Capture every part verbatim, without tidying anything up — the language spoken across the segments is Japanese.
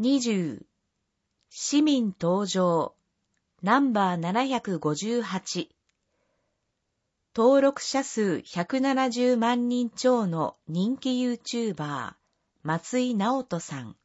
にじゅう、市民登場、ナンバーななひゃくごじゅうはち。登録者数ひゃくななじゅうまんにん超の人気 YouTuber、松井直人さん。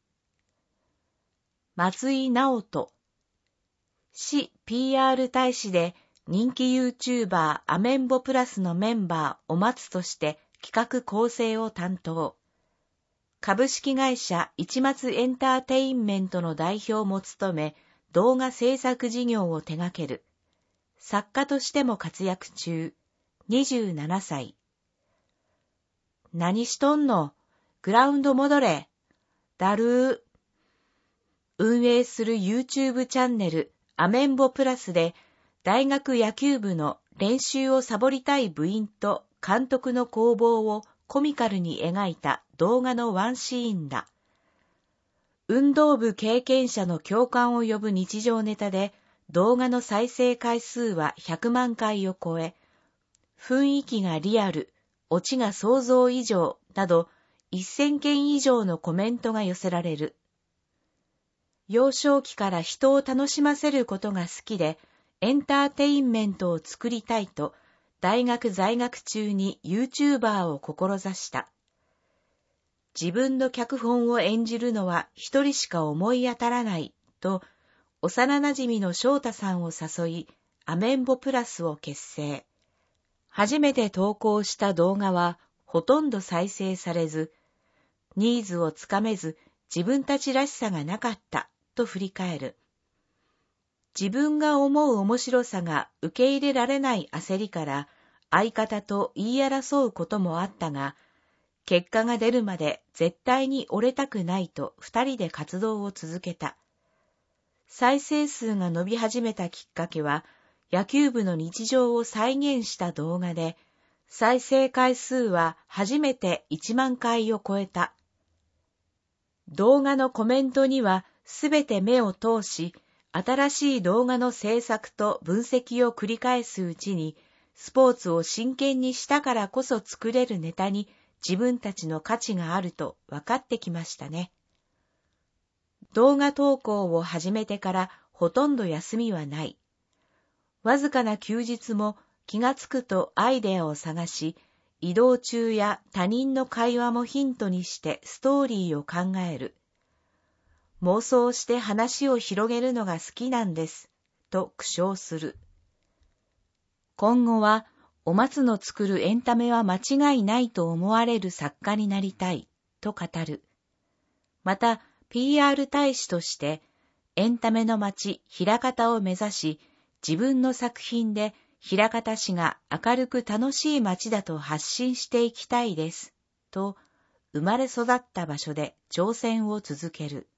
松井直人。市 ピーアール 大使で人気 YouTuber アメンボプラスのメンバーお松として企画構成を担当。株式会社一松エンターテインメントの代表も務め、動画制作事業を手掛ける。作家としても活躍中。にじゅうななさい。何しとんの？グラウンド戻れ。だるー。運営する YouTube チャンネルアメンボプラスで大学野球部の練習をサボりたい部員と監督の攻防をコミカルに描いた動画のワンシーンだ。運動部経験者の共感を呼ぶ日常ネタで動画の再生回数はひゃくまんかいを超え、雰囲気がリアル、オチが想像以上などせんけん以上のコメントが寄せられる。幼少期から人を楽しませることが好きで、エンターテインメントを作りたいと、大学在学中に YouTuber を志した。自分の脚本を演じるのは一人しか思い当たらないと、幼なじみの翔太さんを誘い、アメンボプラスを結成。初めて投稿した動画はほとんど再生されず、ニーズをつかめず自分たちらしさがなかったと振り返る。自分が思う面白さが受け入れられない焦りから相方と言い争うこともあったが、結果が出るまで絶対に折れたくないと二人で活動を続けた。再生数が伸び始めたきっかけは、野球部の日常を再現した動画で、再生回数は初めていちまんかいを超えた。動画のコメントにはすべて目を通し、新しい動画の制作と分析を繰り返すうちに、スポーツを真剣にしたからこそ作れるネタに自分たちの価値があると分かってきましたね。動画投稿を始めてからほとんど休みはない。わずかな休日も気がつくとアイデアを探し、移動中や他人の会話もヒントにしてストーリーを考える。妄想して話を広げるのが好きなんです、と苦笑する。今後は、お松の作るエンタメは間違いないと思われる作家になりたい、と語る。また、ピーアール 大使として、エンタメの街、枚方を目指し、自分の作品で枚方市が明るく楽しい街だと発信していきたいです、と、生まれ育った場所で挑戦を続ける。